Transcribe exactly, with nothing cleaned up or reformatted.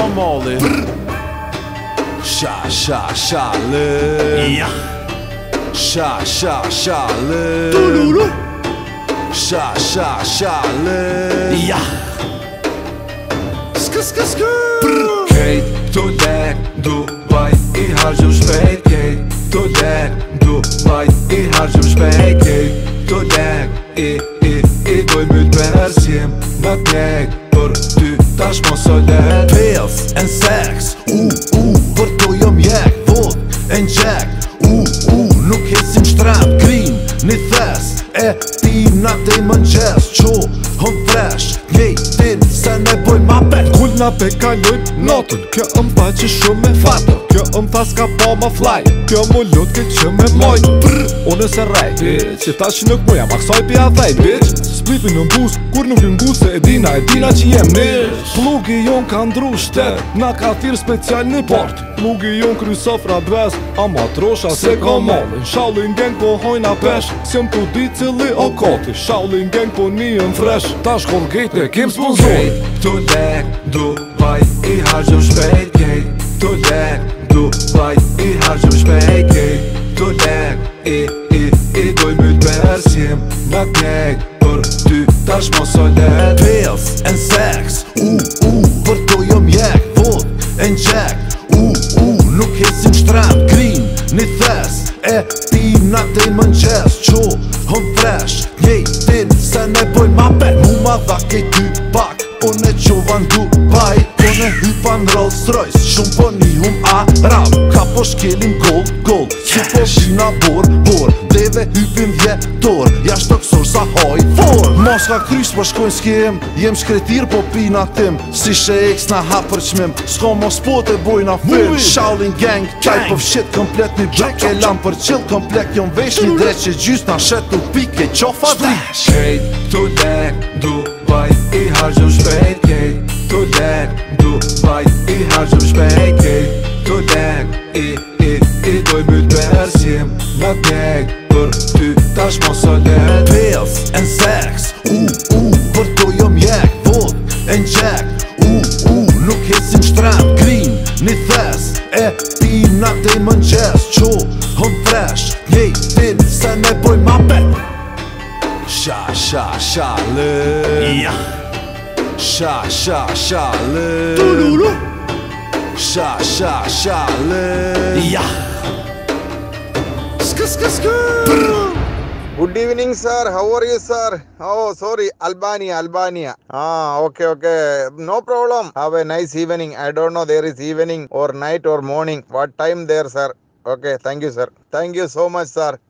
Molly. Sha sha Charlie. Ja. Sha sha Charlie. Tululu. Sha sha Charlie. Ja. Sk sk sk. Kejt to lek Dubai I hargjëm shpejt. Kejt to lek Dubai I hargjëm shpejt. Kejt to lek I I I doj myt persjem Në tek për ty tash mos o let. Pills and sex. U, u, për to jom jek Vot and jack. U, u, nuk hesim shtrat Green, një thes E ti na te më nxes Qo, hëm fresh Gejtin se ne boj ma bet. Kull na pe kalojt notën. Kjo ëm pa që shumë e fatën. Kjo ëm thas ka pa ma fly. Kjo mu lut ke që me moj. Unë se rej bitch. Që ta që nuk muja maksoj pi a thej bitch. Splipi në mbus kur nuk në ngus se e dina e dina që jem nish. Plugi jon ka ndru shtet. Na ka thirë special në port. Plugi jon kry sofra dves. Ama trosha se ka mollin. Shaolin gang po hojna pesh. S'jëm tu di cili o koti. Shaolin gang po njën fresh. Ta shkoll gejt e kem sponsor. Kejt to lek Dubai I hargjëm shpejt. Kejt to lek Dubai I hargjëm shpejt. Kejt to lek I I I doj myt persjem Në tek për ty tash mos o let. Pills and sex. U, u, për to jom jek Vot and jack. U, u, nuk hesim shtrat Green, një thes E ti na te më nxes Qo, hëm fresh Gejtin se ne boj ma bet. Mu ma dha kej ty pak Unë e qovan Dubai Unë e hypan Rolls Royce Shumë po një hum Arab Ka po shkelim gold, gold Si po shina bor, bor Deve hypin vjetor Jasht të kësor sa hoj for. Mos ka krysh po shkojnë s'kem Jem shkretir po pina tim Si she ex na ha për qmim S'ko mos po të bojna film. Shaolin gang, type of shit Komplet një blok e lam për chill Komplet jon vesh një drejt që gjys Na shet u pike qofa drish. Kejt to lek Dubai I hargjëm shpejt. Kejt to lek Dubai I hargjëm shpejt. Kejt to lek I I I doj myt persjem Në tek për ty tash mos o let. Pills and sex. U, u, për to jom jek Vot and jack. U, u, nuk hesim shtrat Green, një thes E ti na te më nxes Qo, hëm fresh Gejtin se ne boj ma bet. Sha sha Charlie. Ja. Sha sha Charlie. Tululu. Sha sha Charlie. Ja. Sk sk sk. Good evening, sir. How are you, sir? Oh, sorry, Albania, Albania. Ah, okay, okay. No problem. Have a nice evening. I don't know there is evening or night or morning. What time there, sir? Okay, thank you, sir. Thank you so much, sir.